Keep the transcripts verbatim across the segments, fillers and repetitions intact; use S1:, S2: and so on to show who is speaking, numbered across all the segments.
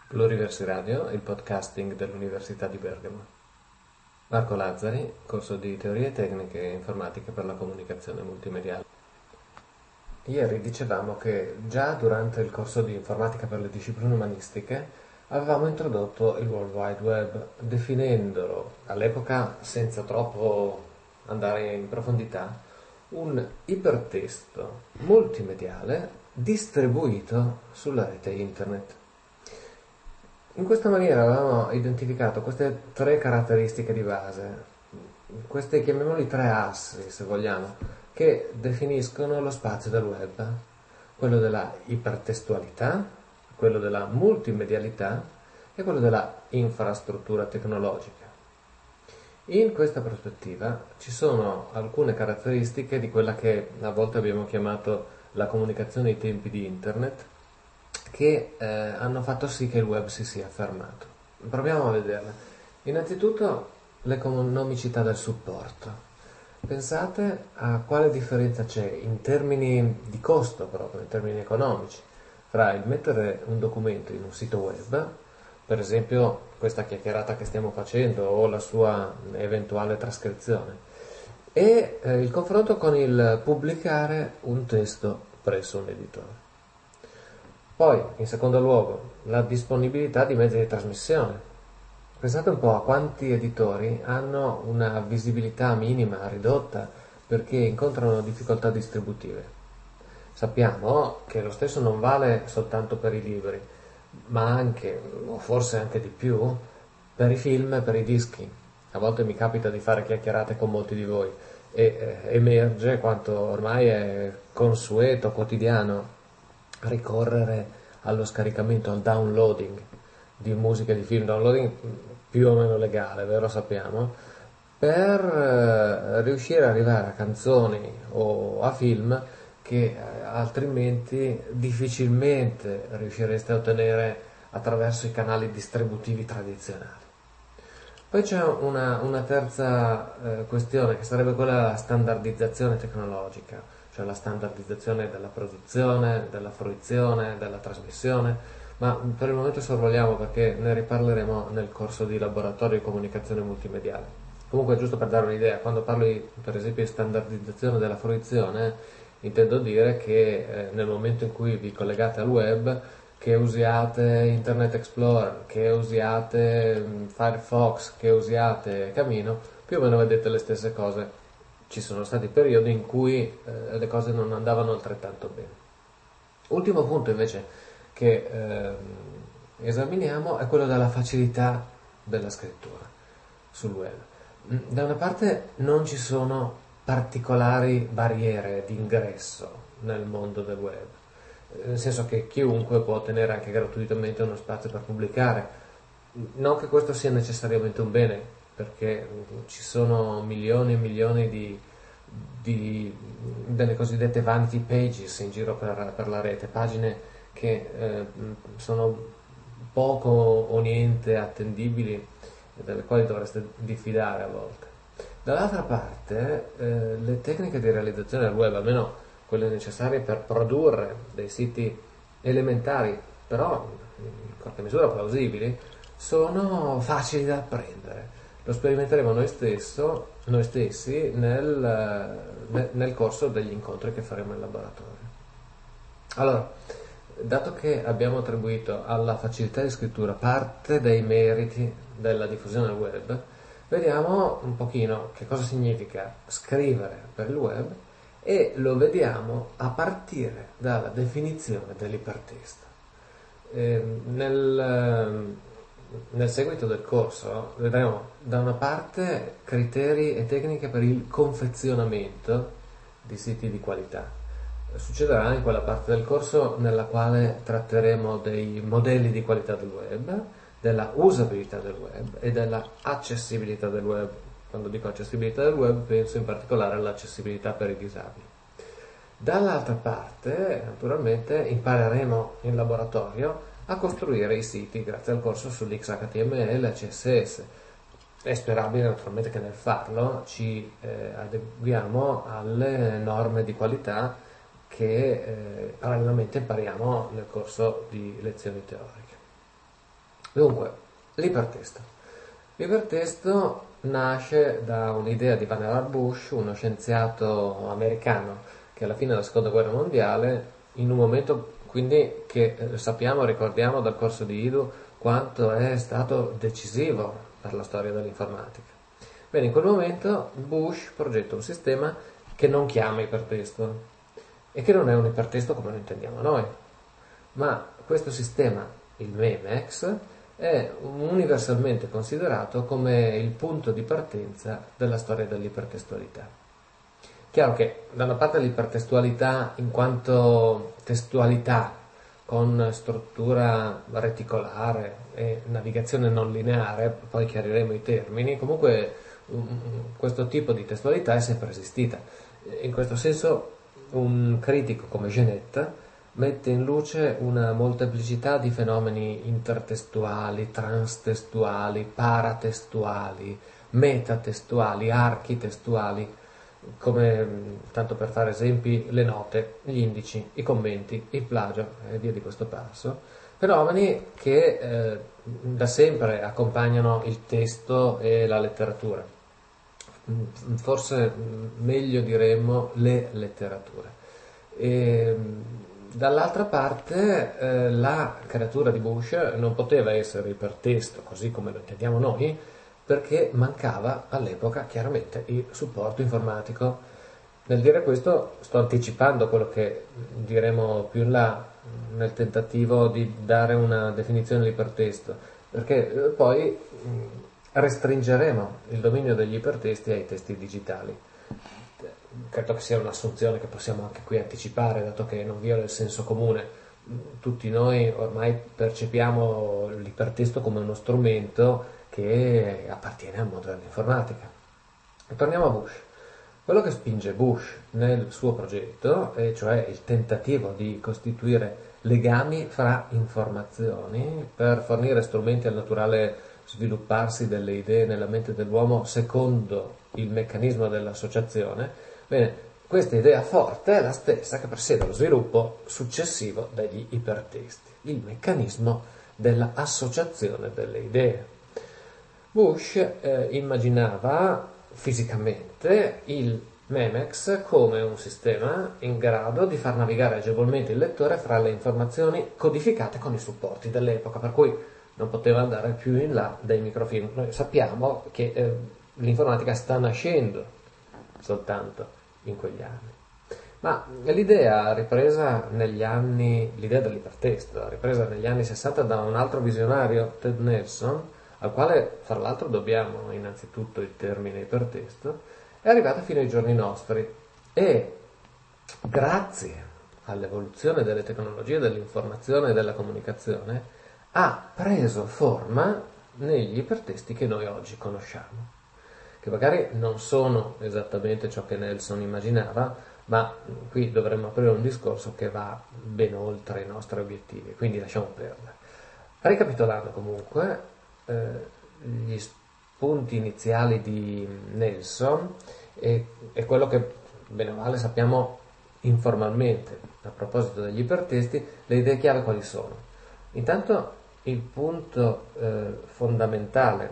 S1: Pluriversi Radio, il podcasting dell'Università di Bergamo. Marco Lazzari, corso di Teorie Tecniche e Informatiche per la Comunicazione Multimediale. Ieri dicevamo che già durante il corso di Informatica per le discipline umanistiche avevamo introdotto il World Wide Web, definendolo all'epoca, senza troppo andare in profondità, un ipertesto multimediale distribuito sulla rete internet. In questa maniera avevamo identificato queste tre caratteristiche di base, questi chiamiamoli tre assi, se vogliamo, che definiscono lo spazio del web, quello della ipertestualità, quello della multimedialità e quello della infrastruttura tecnologica. In questa prospettiva ci sono alcune caratteristiche di quella che a volte abbiamo chiamato la comunicazione ai tempi di internet, che eh, hanno fatto sì che il web si sia affermato. Proviamo a vederle. Innanzitutto l'economicità del supporto. Pensate a quale differenza c'è in termini di costo, proprio in termini economici, fra il mettere un documento in un sito web, per esempio questa chiacchierata che stiamo facendo o la sua eventuale trascrizione, e eh, il confronto con il pubblicare un testo presso un editore. Poi, in secondo luogo, la disponibilità di mezzi di trasmissione. Pensate un po' a quanti editori hanno una visibilità minima, ridotta, perché incontrano difficoltà distributive. Sappiamo che lo stesso non vale soltanto per i libri, ma anche, o forse anche di più, per i film e per i dischi. A volte mi capita di fare chiacchierate con molti di voi e eh, emerge quanto ormai è consueto, quotidiano, ricorrere allo scaricamento, al downloading di musica e di film, downloading più o meno legale, vero sappiamo, per eh, riuscire ad arrivare a canzoni o a film che eh, altrimenti difficilmente riuscireste a ottenere attraverso i canali distributivi tradizionali. Poi c'è una, una terza eh, questione, che sarebbe quella della standardizzazione tecnologica, cioè la standardizzazione della produzione, della fruizione, della trasmissione, ma per il momento sorvoliamo perché ne riparleremo nel corso di laboratorio di comunicazione multimediale. Comunque, giusto per dare un'idea, quando parlo di, per esempio, di standardizzazione della fruizione, intendo dire che eh, nel momento in cui vi collegate al web, che usiate Internet Explorer, che usiate Firefox, che usiate Camino, più o meno vedete le stesse cose. Ci sono stati periodi in cui eh, le cose non andavano altrettanto bene. Ultimo punto invece che eh, esaminiamo è quello della facilità della scrittura sul web. Da una parte non ci sono particolari barriere di ingresso nel mondo del web, nel senso che chiunque può ottenere anche gratuitamente uno spazio per pubblicare. Non che questo sia necessariamente un bene, perché ci sono milioni e milioni di, di delle cosiddette vanity pages in giro per, per la rete, pagine che eh, sono poco o niente attendibili, dalle quali dovreste diffidare a volte. Dall'altra parte, eh, le tecniche di realizzazione del web, almeno quelle necessarie per produrre dei siti elementari, però in qualche misura plausibili, sono facili da apprendere. Lo sperimenteremo noi, stesso, noi stessi nel, nel corso degli incontri che faremo in laboratorio. Allora, dato che abbiamo attribuito alla facilità di scrittura parte dei meriti della diffusione del web, vediamo un pochino che cosa significa scrivere per il web e lo vediamo a partire dalla definizione dell'ipertesto. Eh, nel, nel seguito del corso vedremo da una parte criteri e tecniche per il confezionamento di siti di qualità. Succederà in quella parte del corso nella quale tratteremo dei modelli di qualità del web, della usabilità del web e della accessibilità del web. Quando dico accessibilità del web penso in particolare all'accessibilità per i disabili. Dall'altra parte, naturalmente, impareremo in laboratorio a costruire i siti grazie al corso sull'X H T M L e C S S. È sperabile naturalmente che nel farlo ci eh, adeguiamo alle norme di qualità che eh, parallelamente impariamo nel corso di lezioni teoriche. Dunque, l'ipertesto. L'ipertesto nasce da un'idea di Vannevar Bush, uno scienziato americano che alla fine della seconda guerra mondiale, in un momento quindi che eh, sappiamo, ricordiamo dal corso di Idu quanto è stato decisivo per la storia dell'informatica. Bene, in quel momento Bush progetta un sistema che non chiama ipertesto e che non è un ipertesto come lo intendiamo noi, ma questo sistema, il MEMEX, è universalmente considerato come il punto di partenza della storia dell'ipertestualità. Chiaro che da una parte l'ipertestualità in quanto testualità con struttura reticolare e navigazione non lineare, poi chiariremo i termini, comunque questo tipo di testualità è sempre esistita. In questo senso un critico come Genet mette in luce una molteplicità di fenomeni intertestuali, transtestuali, paratestuali, metatestuali, architestuali, come, tanto per fare esempi, le note, gli indici, i commenti, il plagio e via di questo passo. Fenomeni che eh, da sempre accompagnano il testo e la letteratura. Forse meglio diremmo le letterature. E, dall'altra parte eh, la creatura di Bush non poteva essere ipertesto così come lo intendiamo noi, perché mancava all'epoca chiaramente il supporto informatico. Nel dire questo sto anticipando quello che diremo più in là nel tentativo di dare una definizione di ipertesto, perché poi restringeremo il dominio degli ipertesti ai testi digitali. Credo che sia un'assunzione che possiamo anche qui anticipare, dato che non viola il senso comune. Tutti noi ormai percepiamo l'ipertesto come uno strumento che appartiene al mondo dell'informatica. E torniamo a Bush. Quello che spinge Bush nel suo progetto, e cioè il tentativo di costituire legami fra informazioni per fornire strumenti al naturale svilupparsi delle idee nella mente dell'uomo secondo il meccanismo dell'associazione, bene, questa idea forte è la stessa che presiede lo sviluppo successivo degli ipertesti, il meccanismo dell'associazione delle idee. Bush eh, immaginava fisicamente il MEMEX come un sistema in grado di far navigare agevolmente il lettore fra le informazioni codificate con i supporti dell'epoca, per cui non poteva andare più in là dei microfilm. Noi sappiamo che eh, l'informatica sta nascendo soltanto in quegli anni. Ma l'idea ripresa negli anni, l'idea dell'ipertesto, ripresa negli anni sessanta da un altro visionario, Ted Nelson, al quale fra l'altro dobbiamo innanzitutto il termine ipertesto, è arrivata fino ai giorni nostri e grazie all'evoluzione delle tecnologie dell'informazione e della comunicazione ha preso forma negli ipertesti che noi oggi conosciamo, che magari non sono esattamente ciò che Nelson immaginava, ma qui dovremmo aprire un discorso che va ben oltre i nostri obiettivi, quindi lasciamo perdere. Ricapitolando comunque, eh, gli spunti iniziali di Nelson e, e quello che bene o male sappiamo informalmente a proposito degli ipertesti, le idee chiave quali sono? Intanto il punto eh, fondamentale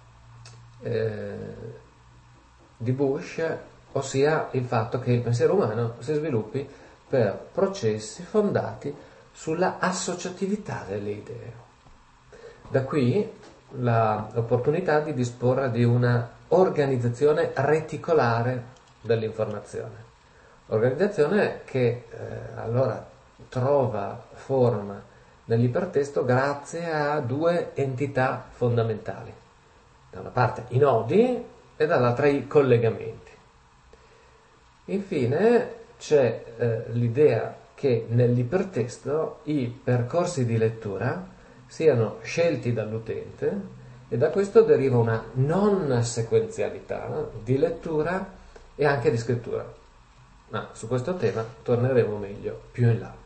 S1: eh, di Bush, ossia il fatto che il pensiero umano si sviluppi per processi fondati sulla associatività delle idee. Da qui l'opportunità di disporre di una organizzazione reticolare dell'informazione. Organizzazione che eh, allora trova forma nell'ipertesto grazie a due entità fondamentali. Da una parte i nodi e dall'altra i collegamenti. Infine c'è eh, l'idea che nell'ipertesto i percorsi di lettura siano scelti dall'utente e da questo deriva una non sequenzialità di lettura e anche di scrittura. Ma su questo tema torneremo meglio più in là.